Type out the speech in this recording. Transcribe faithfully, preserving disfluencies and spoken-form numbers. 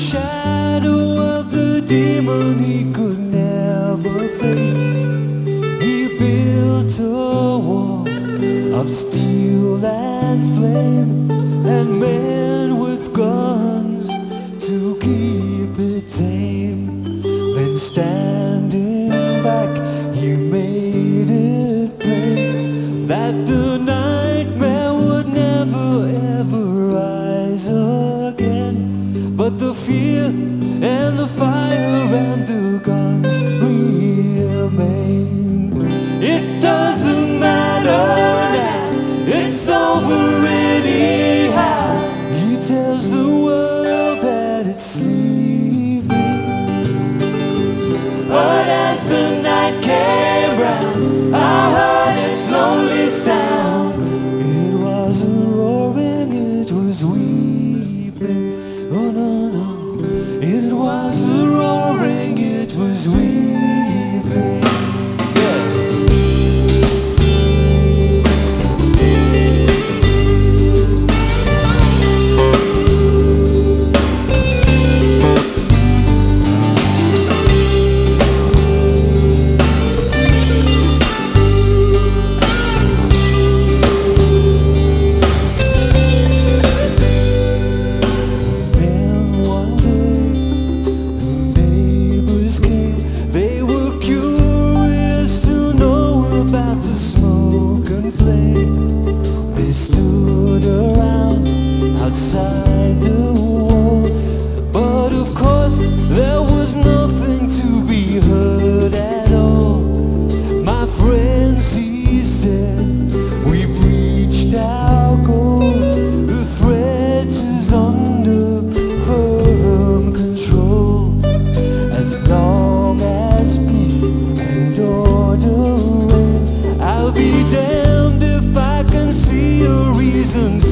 shadow of the demon he could never face. He built a wall of steel and flame, and men with guns to keep it tame. Then standing back, he made it plain that the nightmare would never ever rise again. But the fear and the fire and the guns remain. It doesn't matter now, it's over anyhow. He tells the world that it's sleeping. But as the night came round, I heard its lonely sound. It wasn't roaring, it was weeping. Oh no, no, it wasn't roaring, it was weeping. They stood around outside the wall, but of course there was nothing to be heard at all. My friends, he said, we've reached our goal. The threat is under firm control. As long as peace and order reign, I'll be damned if I can see a reason